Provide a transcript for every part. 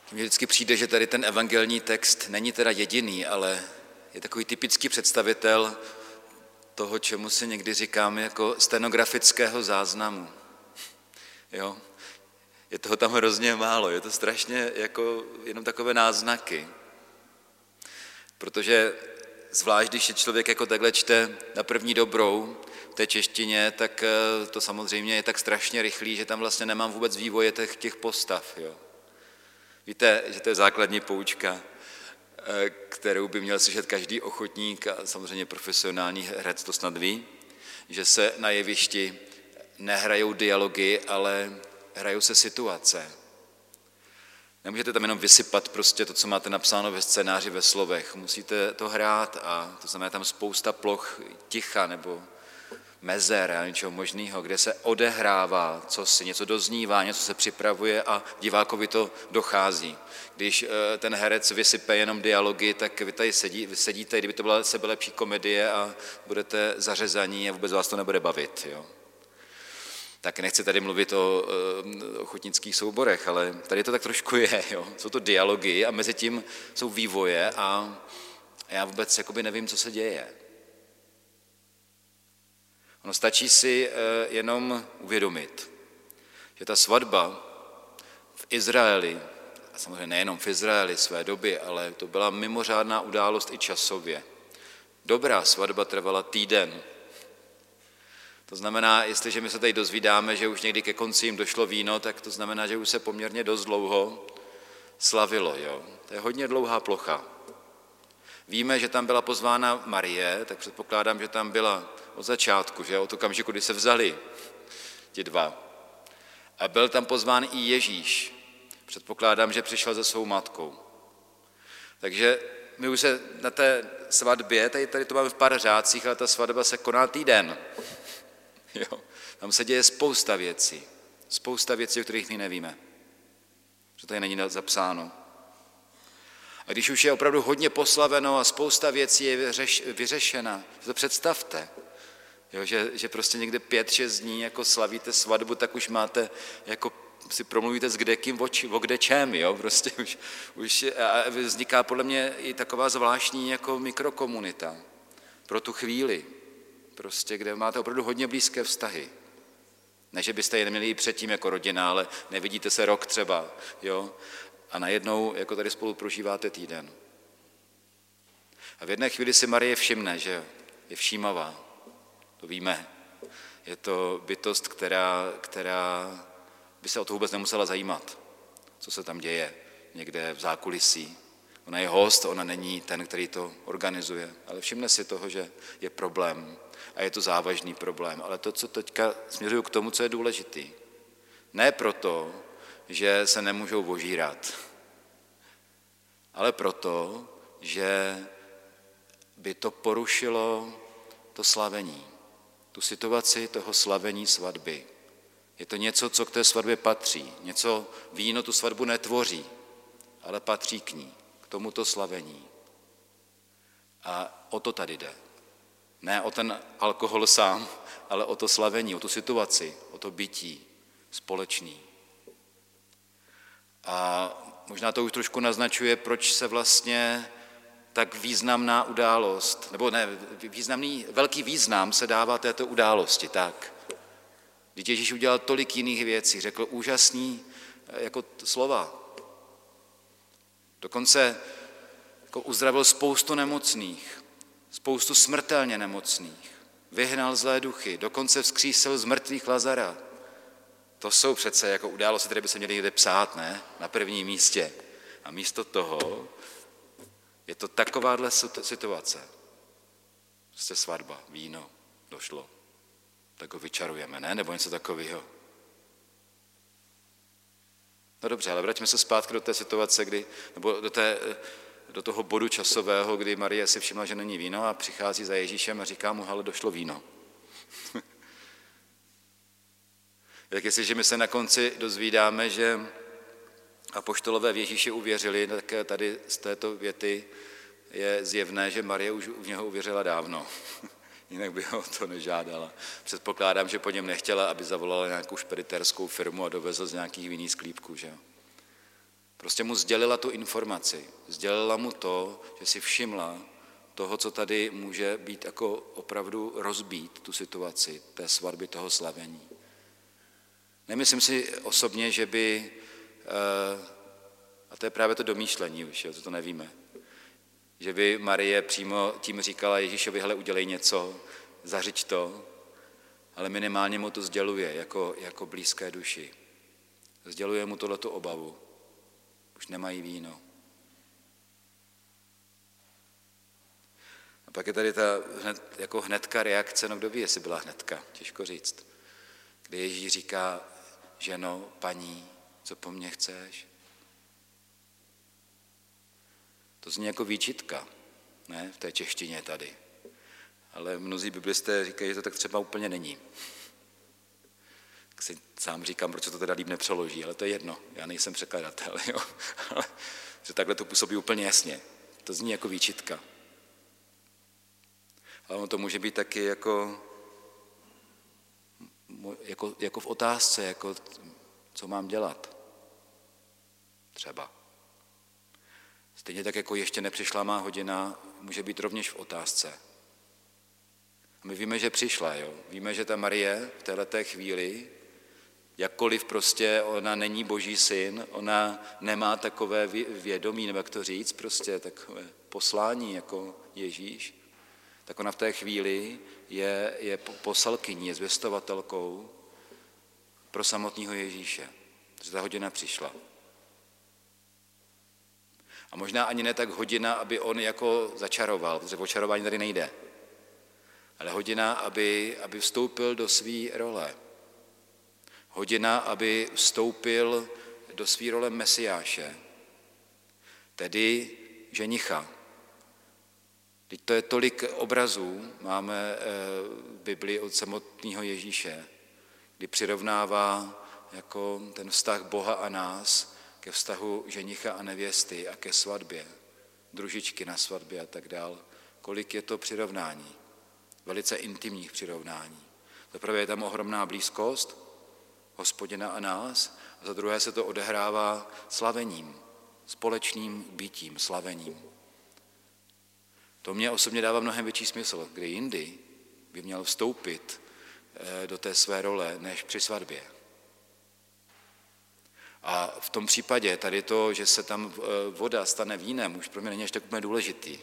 Mně vždycky přijde, že tady ten evangelní text není teda jediný, ale je takový typický představitel toho, čemu si někdy říkáme jako stenografického záznamu. Jo? Je toho tam hrozně málo, je to strašně jako jenom takové náznaky. Protože zvlášť, když je člověk jako takhle čte na první dobrou v té češtině, tak to samozřejmě je tak strašně rychlý, že tam vlastně nemám vůbec vývoje těch postav. Jo? Víte, že to je základní poučka, kterou by měl slyšet každý ochotník a samozřejmě profesionální herec to snad ví, že se na jevišti nehrajou dialogy, ale hrajou se situace. Nemůžete tam jenom vysypat prostě to, co máte napsáno ve scénáři ve slovech. Musíte to hrát a to znamená tam spousta ploch ticha nebo mezer a něčeho možného, kde se odehrává, co si něco doznívá, něco se připravuje a divákovi to dochází. Když ten herec vysype jenom dialogy, tak vy tady sedíte, kdyby to byla sebelepší komedie a budete zařezaní a vůbec vás to nebude bavit. Jo? Tak nechci tady mluvit o ochotnických souborech, ale tady to tak trošku je. Jo? Jsou to dialogy a mezi tím jsou vývoje a já vůbec jakoby nevím, co se děje. Ono stačí si jenom uvědomit, že ta svatba v Izraeli, a samozřejmě nejenom v Izraeli své doby, ale to byla mimořádná událost i časově. Dobrá svatba trvala týden. To znamená, jestliže my se tady dozvídáme, že už někdy ke konci jim došlo víno, tak to znamená, že už se poměrně dost dlouho slavilo. Jo? To je hodně dlouhá plocha. Víme, že tam byla pozvána Marie, tak předpokládám, že tam byla od začátku, že od okamžiku, kdy se vzali ti dva. A byl tam pozván i Ježíš. Předpokládám, že přišel se svou matkou. Takže my už se na té svatbě, tady to máme v pár řádcích, ale ta svatba se koná týden. Jo. Tam se děje spousta věcí, o kterých my nevíme. Že tady není zapsáno. A když už je opravdu hodně poslaveno a spousta věcí je vyřešena, to představte, jo, že prostě někde 5-6 dní jako slavíte svatbu, tak už máte, jako si promluvíte s kdekým o kdečem, jo, prostě už vzniká podle mě i taková zvláštní jako mikrokomunita pro tu chvíli, prostě, kde máte opravdu hodně blízké vztahy. Ne, že byste je neměli i předtím jako rodina, ale nevidíte se rok třeba, jo, a najednou jako tady spolu prožíváte týden. A v jedné chvíli si Marie všimne, že je všímavá. To víme. Je to bytost, která by se o to vůbec nemusela zajímat, co se tam děje někde v zákulisí. Ona je host, ona není ten, který to organizuje, ale všimne si toho, že je problém a je to závažný problém. Ale to, co teďka směřuju k tomu, co je důležitý. Ne proto, že se nemůžou ožírat, ale proto, že by to porušilo to slavení, tu situaci toho slavení svatby. Je to něco, co k té svatbě patří. Něco, víno tu svatbu netvoří, ale patří k ní, k tomuto slavení. A o to tady jde. Ne o ten alkohol sám, ale o to slavení, o tu situaci, o to bytí společný. A možná to už trošku naznačuje, proč se vlastně tak významná událost, nebo ne, velký význam se dává této události, tak. Když Ježíš udělal tolik jiných věcí, řekl úžasný jako slova. Dokonce jako uzdravil spoustu nemocných, spoustu smrtelně nemocných, vyhnal zlé duchy, dokonce vzkřísil z mrtvých Lazara. To jsou přece jako události, které by se měly někde psát, ne? Na prvním místě. A místo toho je to takováhle situace. Prostě svatba, víno, došlo. Tak ho vyčarujeme, ne? Nebo něco takového. No dobře, ale vraťme se zpátky do té situace, nebo do toho bodu časového, kdy Marie si všimla, že není víno a přichází za Ježíšem a říká mu, hele, došlo víno. Tak jestliže my se na konci dozvídáme, že apoštolové v Ježíše uvěřili, tak tady z této věty je zjevné, že Marie už v něho uvěřila dávno. Jinak by ho to nežádala. Předpokládám, že po něm nechtěla, aby zavolala nějakou špeditérskou firmu a dovezl z nějakých vinných sklípků, že? Prostě mu sdělila tu informaci, sdělila mu to, že si všimla toho, co tady může být jako opravdu rozbít tu situaci té svatby, toho slavení. Nemyslím si osobně, že by, a to je právě to domýšlení už, to nevíme, že by Marie přímo tím říkala Ježíšovi, hele, udělej něco, zařiď to, ale minimálně mu to sděluje jako blízké duši. Sděluje mu tohleto obavu. Už nemají víno. A pak je tady ta hnedka reakce, no kdo ví, jestli byla hnedka, těžko říct. Kdy Ježíš říká, ženo, paní, co po mně chceš? To zní jako výčitka, ne, v té češtině tady. Ale mnozí biblisté říkají, že to tak třeba úplně není. Tak si sám říkám, proč to teda líp nepřeloží, ale to je jedno, já nejsem překladatel, jo. Ale že takhle to působí úplně jasně. To zní jako výčitka. Ale ono to může být taky jako v otázce, jako co mám dělat. Třeba. Stejně tak, jako ještě nepřišla má hodina, může být rovněž v otázce. A my víme, že přišla, jo. Víme, že ta Marie v téhleté chvíli, jakkoliv prostě ona není Boží syn, ona nemá takové vědomí, nebo jak to říct, prostě takové poslání jako Ježíš, tak ona v té chvíli je poselkyní, je zvěstovatelkou pro samotného Ježíše. Takže ta hodina přišla. A možná ani ne tak hodina, aby on jako začaroval, protože o čarování tady nejde. Ale hodina, aby vstoupil do své role. Hodina, aby vstoupil do své role Mesiáše, tedy ženicha. Teď to je tolik obrazů, máme v Biblii od samotného Ježíše, kdy přirovnává jako ten vztah Boha a nás ke vztahu ženicha a nevěsty a ke svatbě, družičky na svatbě a tak dál. Kolik je to přirovnání, velice intimních přirovnání. Za prvé je tam ohromná blízkost Hospodina a nás, a za druhé se to odehrává slavením, společným bytím, slavením. To mě osobně dává mnohem větší smysl, kde jindy by měl vstoupit do té své role, než při svatbě. A v tom případě tady to, že se tam voda stane vínem, už pro mě není až tak úplně důležitý.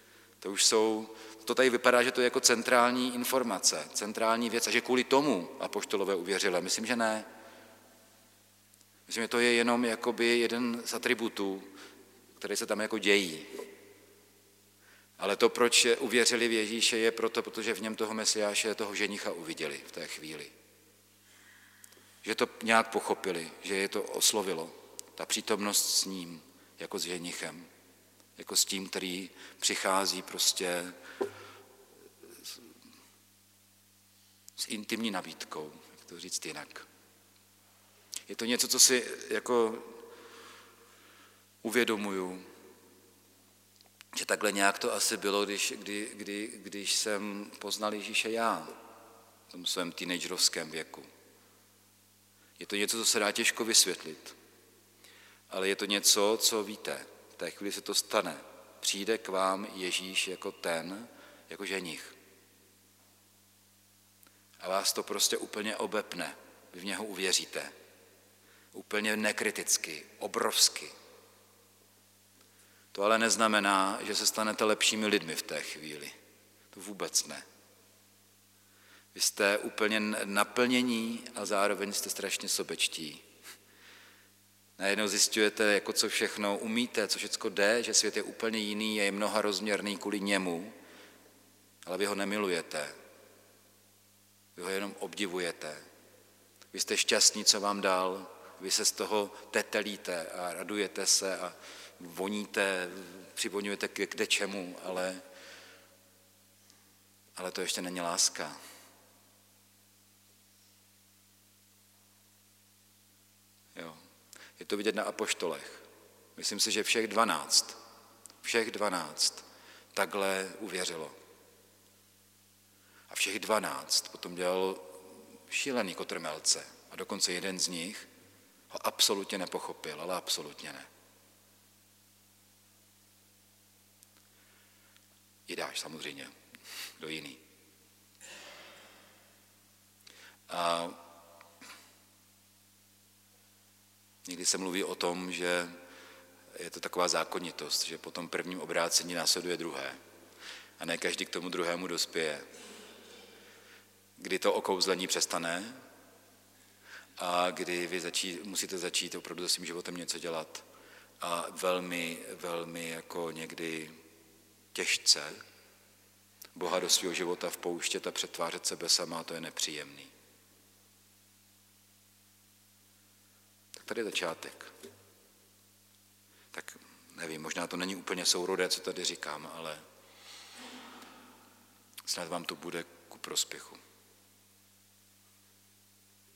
To tady vypadá, že to je jako centrální informace, centrální věc a že kvůli tomu apoštolové uvěřili. Myslím, že ne. Myslím, že to je jenom jakoby jeden z atributů, které se tam jako dějí. Ale to, proč uvěřili v Ježíše, je proto, protože v něm toho Mesiáše, toho ženicha uviděli v té chvíli. Že to nějak pochopili, že je to oslovilo, ta přítomnost s ním, jako s ženichem, jako s tím, který přichází prostě s intimní nabídkou, jak to říct jinak. Je to něco, co si jako uvědomuju, že takhle nějak to asi bylo, když jsem poznal Ježíše já v tom svém teenagerovském věku. Je to něco, co se dá těžko vysvětlit, ale je to něco, co víte. V té chvíli se to stane. Přijde k vám Ježíš jako ženich. A vás to prostě úplně obepne. Vy v něho uvěříte. Úplně nekriticky, obrovsky. To ale neznamená, že se stanete lepšími lidmi v té chvíli. To vůbec ne. Vy jste úplně naplnění a zároveň jste strašně sobečtí. Najednou zjišťujete, jako co všechno umíte, co všechno jde, že svět je úplně jiný, je mnoharozměrný kvůli němu, ale vy ho nemilujete. Vy ho jenom obdivujete. Vy jste šťastní, co vám dal, vy se z toho tetelíte a radujete se a voníte, přivoňujete k dečemu, ale to ještě není láska. Jo. Je to vidět na apoštolech. Myslím si, že všech 12 takhle uvěřilo. A všech 12 potom dělal šílený kotrmelce. A dokonce jeden z nich ho absolutně nepochopil, ale absolutně ne. ji dáš samozřejmě, kdo jiný. A někdy se mluví o tom, že je to taková zákonitost, že po tom prvním obrácení následuje druhé. A ne každý k tomu druhému dospěje. Kdy to okouzlení přestane a kdy vy musíte začít opravdu se svým životem něco dělat a velmi, velmi jako někdy těžce Boha do svého života vpouštět a přetvářet sebe sama, to je nepříjemný. Tak tady je začátek. Tak nevím, možná to není úplně sourodé, co tady říkám, ale snad vám to bude ku prospěchu.